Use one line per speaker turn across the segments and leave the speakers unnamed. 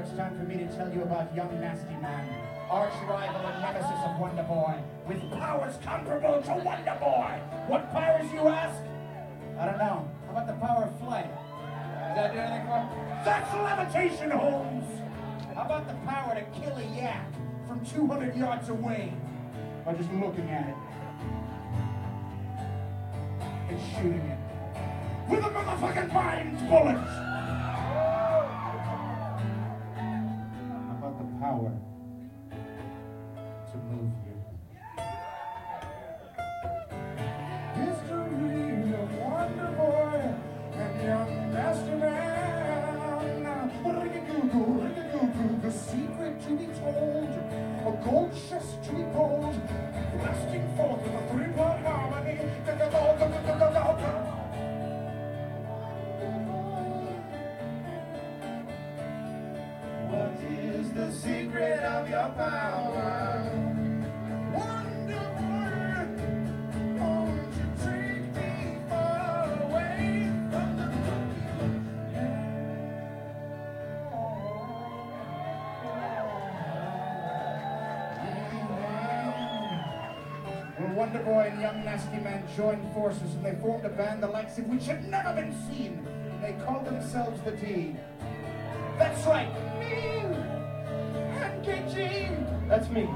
it's time for me to tell you about Young Nasty Man, arch rival and nemesis of Wonder Boy, with powers comparable to Wonder Boy. What powers, you ask? I don't know. How about the power of flight? Does that do anything for me? That's levitation, Holmes! How about the power to kill a yak from 200 yards away by just looking at it and shooting it with a motherfucking mind bullet? How about the power to move you? History of Wonder Boy and Young Nasty Man. The secret to be told, a gold chest to be pulled, blasting forth with a three-part harmony. What is the secret of your power? Wonder Boy, won't you take me far away from the Wonder Boy and Young Nasty Man joined forces and they formed a band the likes of which had never been seen. They called themselves the D. That's right, me and KG. That's me.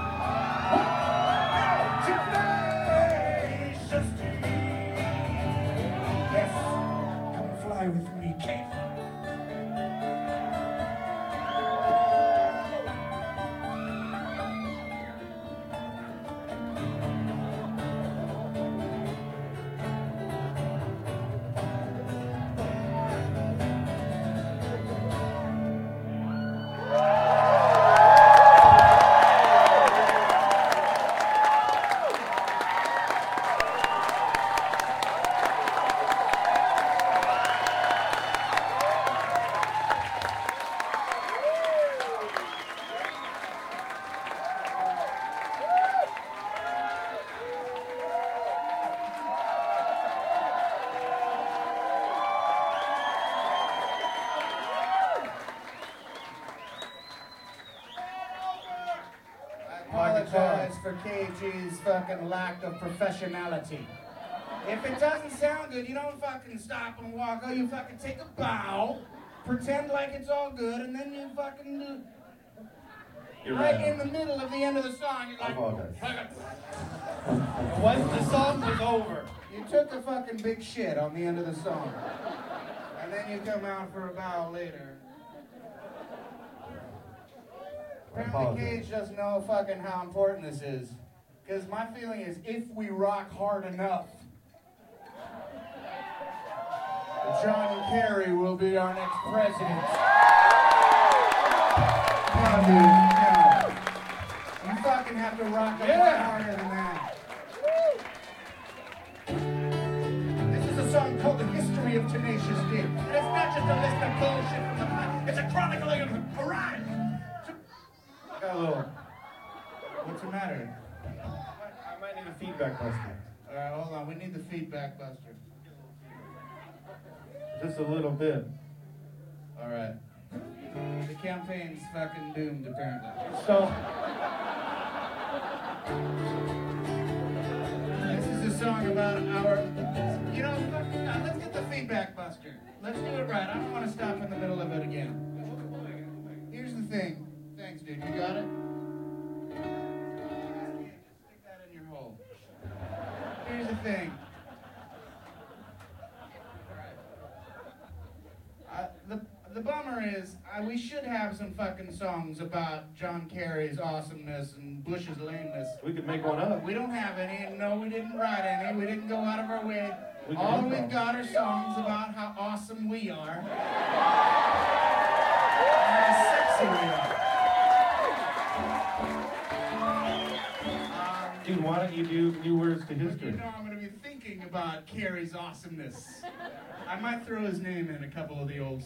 Tenacious D. Yes, come fly with me, Kate. Apologize for KG's fucking lack of professionality. If it doesn't sound good, you don't fucking stop and walk out. You fucking take a bow, pretend like it's all good, and then you fucking do.
You're
right in the middle of the end of the song, you're like,
once the song was over,
you took a fucking big shit on the end of the song. And then you come out for a bow later. Apparently Cage doesn't know fucking how important this is. Because my feeling is, if we rock hard enough, John Kerry will be our next president. No, dude, no. You fucking have to rock a lot harder than that. This is a song called The History of Tenacious D. And it's not just a list of bullshit from the past. It's a chronicling of a rhyme. Hello. What's the matter?
I might need a feedback buster.
Alright, hold on. We need the feedback buster.
Just a little bit.
Alright. The campaign's fucking doomed, apparently.
So,
this is a song about our... You know, let's get the feedback buster. Let's do it right. I don't want to stop in the middle of it again. Here's the thing. Thanks, dude. You got it? Just stick that in your hole. Here's the thing. The bummer is, we should have some fucking songs about John Kerry's awesomeness and Bush's lameness.
We could make one up.
We don't have any, and no, we didn't write any. We didn't go out of our way. All we've got are songs about how awesome we are. And how sexy we are.
Dude, why don't you do New Words to History?
You know, I'm going to be thinking about Kerry's awesomeness. I might throw his name in a couple of the old